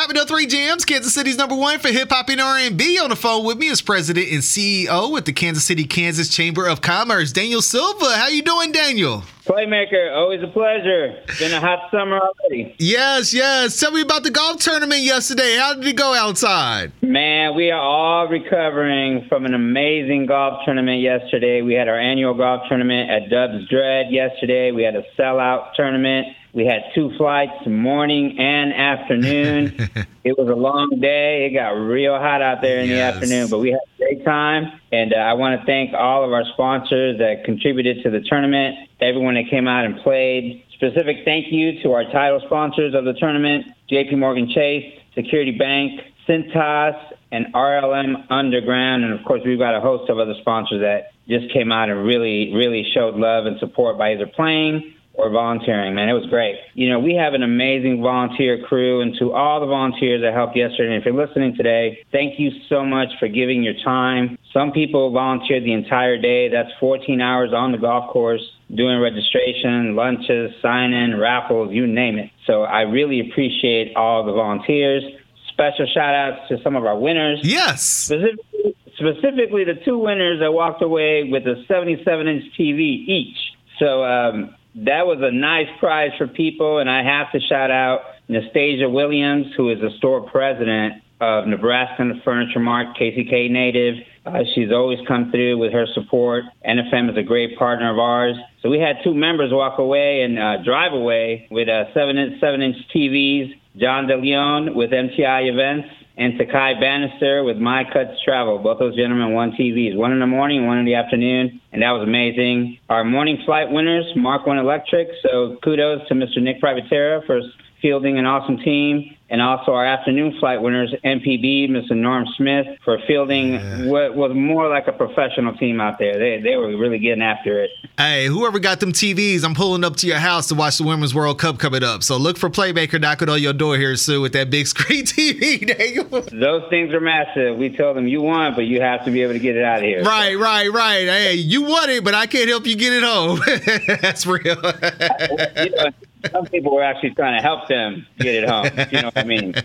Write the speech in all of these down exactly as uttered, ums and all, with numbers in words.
five oh three Jams, Kansas City's number one for hip-hop and R and B. On the phone with me is President and C E O at the Kansas City, Kansas Chamber of Commerce, Daniel Silva. How you doing, Daniel? Playmaker, always a pleasure. It's been a hot summer already. Yes, yes. Tell me about the golf tournament yesterday. How did it go outside? Man, we are all recovering from an amazing golf tournament yesterday. We had our annual golf tournament at Dubs Dread yesterday. We had a sellout tournament. We had two flights, morning and afternoon. It was a long day. It got real hot out there in yes. the afternoon, but we had a great time. And uh, I want to thank all of our sponsors that contributed to the tournament, everyone that came out and played. Specific thank you to our title sponsors of the tournament, J P Morgan Chase, Security Bank, Cintas, and R L M Underground. And, of course, we've got a host of other sponsors that just came out and really, really showed love and support by either playing or volunteering. Man, it was great. You know, we have an amazing volunteer crew, and to all the volunteers that helped yesterday, and if you're listening today, thank you so much for giving your time. Some people volunteered the entire day. That's fourteen hours on the golf course, doing registration, lunches, sign-in, raffles, you name it. So I really appreciate all the volunteers. Special shout-outs to some of our winners. Yes. Specifically, specifically the two winners that walked away with a seventy-seven inch T V each. So, um, that was a nice prize for people, and I have to shout out Nastasia Williams, who is the store president of Nebraska and the Furniture Mart, K C K native. Uh, she's always come through with her support. N F M is a great partner of ours. So we had two members walk away and uh, drive away with uh, seven-inch seven-inch T Vs, John DeLeon with M T I Events, and Takai Bannister with My Cuts Travel. Both those gentlemen won T Vs, one in the morning, one in the afternoon, and that was amazing. Our morning flight winners, Mark One Electric, so kudos to Mister Nick Privatera for fielding an awesome team, and also our afternoon flight winners, M P B, Mister Norm Smith, for fielding yeah. what was more like a professional team out there. They they were really getting after it. Hey, whoever got them T Vs, I'm pulling up to your house to watch the Women's World Cup coming up. So look for Playmaker knocking on your door here soon with that big screen T V, Daniel. Those things are massive. We told them you won, but you have to be able to get it out of here. Right, right, right. Hey, you won it, but I can't help you get it home. That's real. You know, some people were actually trying to help them get it home. You know what I mean?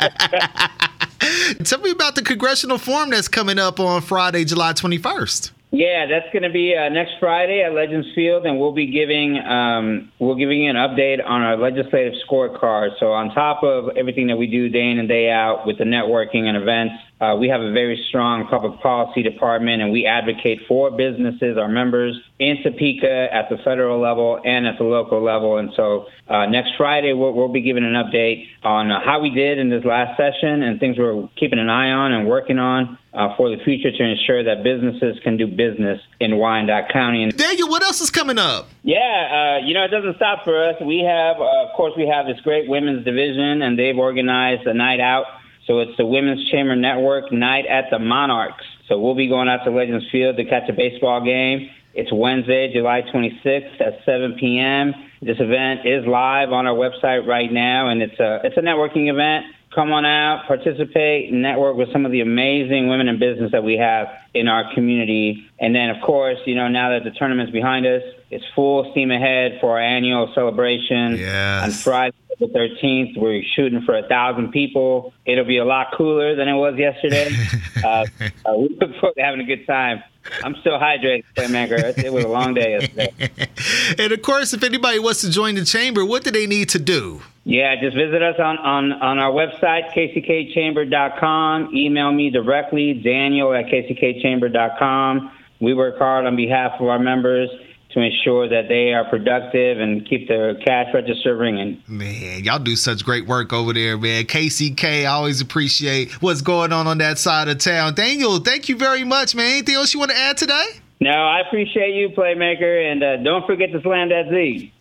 Tell me about the Congressional Forum that's coming up on Friday, July twenty-first. Yeah, that's going to be uh, next Friday at Legends Field, and we'll be giving um, we'll giving you an update on our legislative scorecard. So on top of everything that we do day in and day out with the networking and events, uh, we have a very strong public policy department, and we advocate for businesses, our members, in Topeka at the federal level and at the local level. And so uh, next Friday, we'll, we'll be giving an update on uh, how we did in this last session and things we're keeping an eye on and working on uh, for the future to ensure that businesses can do business in Wyandotte County. And Daniel, what else is coming up? Yeah, uh, you know, it doesn't stop for us. We have, uh, of course, we have this great women's division, and they've organized a night out. So it's the Women's Chamber Network Night at the Monarchs. So we'll be going out to Legends Field to catch a baseball game. It's Wednesday, July twenty-sixth at seven p.m. This event is live on our website right now, and it's a it's a networking event. Come on out, participate, and network with some of the amazing women in business that we have in our community. And then, of course, you know, now that the tournament's behind us, it's full steam ahead for our annual celebration. Yes. On Friday the thirteenth, we're shooting for a thousand people. It'll be a lot cooler than it was yesterday. uh, uh, we look forward to having a good time. I'm still hydrated, Playmaker. It was a long day yesterday. And, of course, if anybody wants to join the chamber, what do they need to do? Yeah, just visit us on, on, on our website, k c k chamber dot com. Email me directly, Daniel at k c k chamber dot com. We work hard on behalf of our members to ensure that they are productive and keep their cash register ringing. Man, y'all do such great work over there, man. K C K, I always appreciate what's going on on that side of town. Daniel, thank you very much, man. Anything else you want to add today? No, I appreciate you, Playmaker, and uh, don't forget to slam that Z.